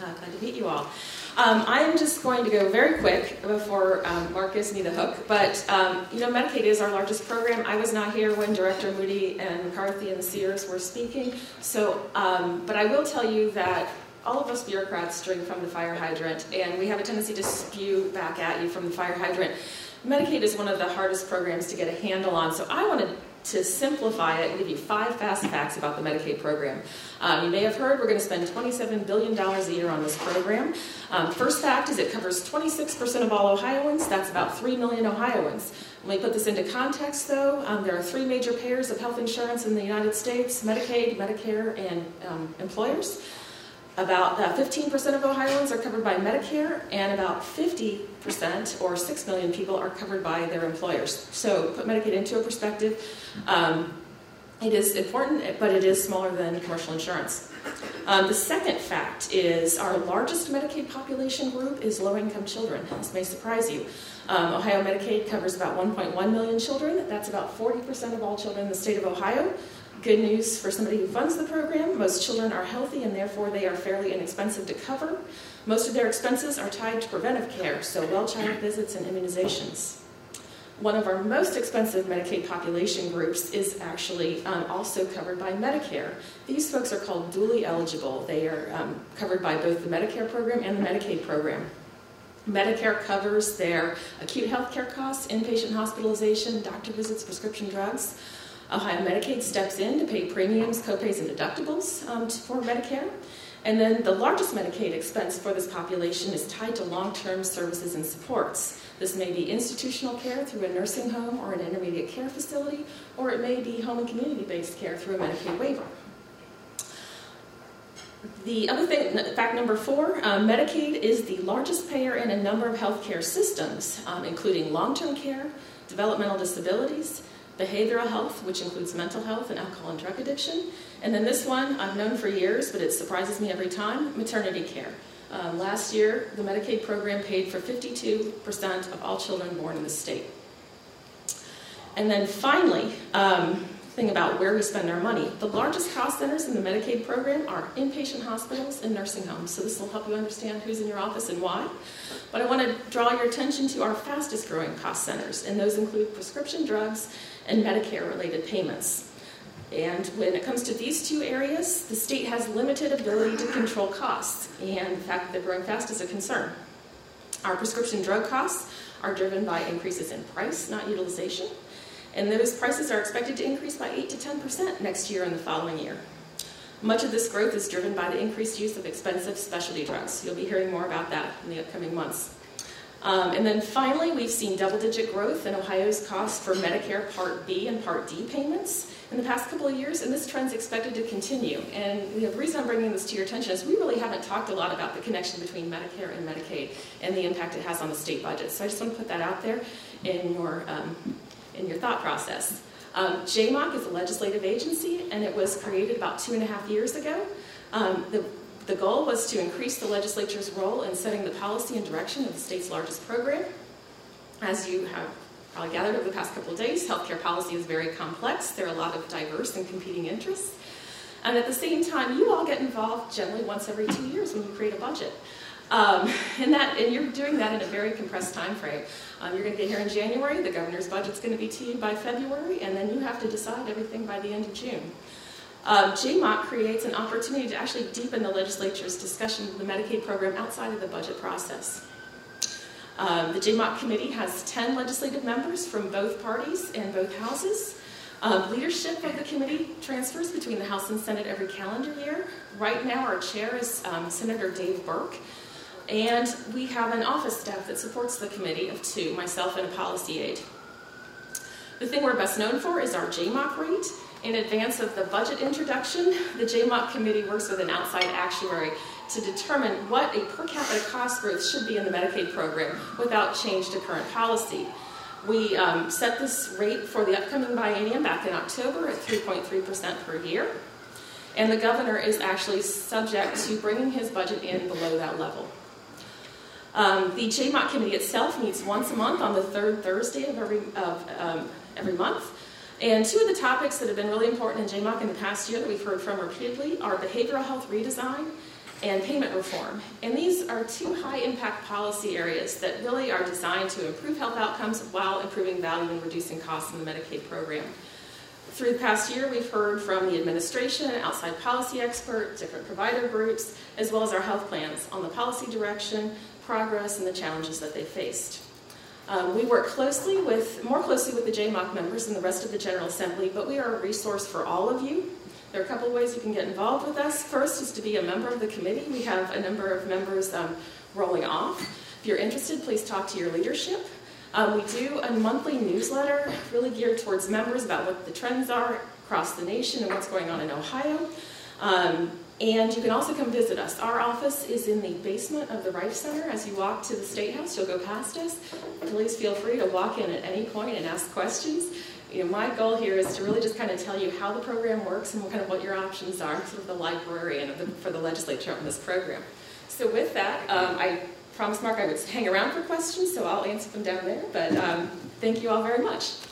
Glad to meet you all. I'm just going to go very quick before Mark gives me the hook. But, Medicaid is our largest program. I was not here when Director Moody and McCarthy and the Sears were speaking. But I will tell you that all of us bureaucrats drink from the fire hydrant, and we have a tendency to spew back at you from the fire hydrant. Medicaid is one of the hardest programs to get a handle on, so I wanted to simplify it and give you 5 fast facts about the Medicaid program. You may have heard we're going to spend $27 billion a year on this program. First fact is it covers 26% of all Ohioans. That's about 3 million Ohioans. Let me put this into context, though. There are 3 major payers of health insurance in the United States: Medicaid, Medicare, and employers. About 15% of Ohioans are covered by Medicare, and about 50%, or 6 million people, are covered by their employers. So put Medicaid into a perspective. It is important, but it is smaller than commercial insurance. The second fact is our largest Medicaid population group is low-income children. This may surprise you. Ohio Medicaid covers about 1.1 million children. That's about 40% of all children in the state of Ohio. Good news for somebody who funds the program: most children are healthy, and therefore they are fairly inexpensive to cover. Most of their expenses are tied to preventive care, so well child visits and immunizations. One of our most expensive Medicaid population groups is actually also covered by Medicare. These folks are called dually eligible. They are covered by both the Medicare program and the Medicaid program. Medicare covers their acute health care costs, inpatient hospitalization, doctor visits, prescription drugs. Ohio Medicaid steps in to pay premiums, copays, and deductibles for Medicare. And then the largest Medicaid expense for this population is tied to long-term services and supports. This may be institutional care through a nursing home or an intermediate care facility, or it may be home and community-based care through a Medicaid waiver. The other thing, fact number 4, Medicaid is the largest payer in a number of healthcare systems, including long-term care, developmental disabilities, behavioral health, which includes mental health and alcohol and drug addiction. And then this one I've known for years, but it surprises me every time: maternity care. Last year, the Medicaid program paid for 52% of all children born in the state. And then finally, thing about where we spend our money. The largest cost centers in the Medicaid program are inpatient hospitals and nursing homes. So this will help you understand who's in your office and why. But I want to draw your attention to our fastest growing cost centers, and those include prescription drugs and Medicare-related payments. And when it comes to these 2 areas, the state has limited ability to control costs, and the fact that they're growing fast is a concern. Our prescription drug costs are driven by increases in price, not utilization, and those prices are expected to increase by 8 to 10% next year and the following year. Much of this growth is driven by the increased use of expensive specialty drugs. You'll be hearing more about that in the upcoming months. And then finally, we've seen double-digit growth in Ohio's costs for Medicare Part B and Part D payments in the past couple of years, and this trend's expected to continue. And the reason I'm bringing this to your attention is we really haven't talked a lot about the connection between Medicare and Medicaid and the impact it has on the state budget. So I just want to put that out there in your thought process. JMOC is a legislative agency, and it was created about 2.5 years ago. The goal was to increase the legislature's role in setting the policy and direction of the state's largest program. As you have probably gathered over the past couple of days, healthcare policy is very complex. There are a lot of diverse and competing interests. And at the same time, you all get involved generally once every 2 years when you create a budget. And you're doing that in a very compressed time frame. You're going to get here in January, the governor's budget's going to be to you by February, and then you have to decide everything by the end of June. JMOC creates an opportunity to actually deepen the legislature's discussion of the Medicaid program outside of the budget process. The JMOC committee has 10 legislative members from both parties and both houses. Leadership of the committee transfers between the House and Senate every calendar year. Right now, our chair is Senator Dave Burke. And we have an office staff that supports the committee of 2, myself and a policy aide. The thing we're best known for is our JMOC rate. In advance of the budget introduction, the JMOC committee works with an outside actuary to determine what a per capita cost growth should be in the Medicaid program without change to current policy. We set this rate for the upcoming biennium back in October at 3.3% per year. And the governor is actually subject to bringing his budget in below that level. The JMOC committee itself meets once a month on the 3rd Thursday of every month. And 2 of the topics that have been really important in JMOC in the past year that we've heard from repeatedly are behavioral health redesign and payment reform. And these are two high-impact policy areas that really are designed to improve health outcomes while improving value and reducing costs in the Medicaid program. Through the past year, we've heard from the administration, outside policy experts, different provider groups, as well as our health plans on the policy direction, progress, and the challenges that they faced. We work more closely with the JMOC members and the rest of the General Assembly, but we are a resource for all of you. There are a couple of ways you can get involved with us. First is to be a member of the committee. We have a number of members rolling off. If you're interested, please talk to your leadership. We do a monthly newsletter really geared towards members about what the trends are across the nation and what's going on in Ohio. And you can also come visit us. Our office is in the basement of the Reif Center. As you walk to the State House, you'll go past us. Please feel free to walk in at any point and ask questions. My goal here is to really just kind of tell you how the program works and kind of what your options are, sort of the librarian for the legislature on this program. So with that, I promised Mark I would hang around for questions, so I'll answer them down there. But thank you all very much.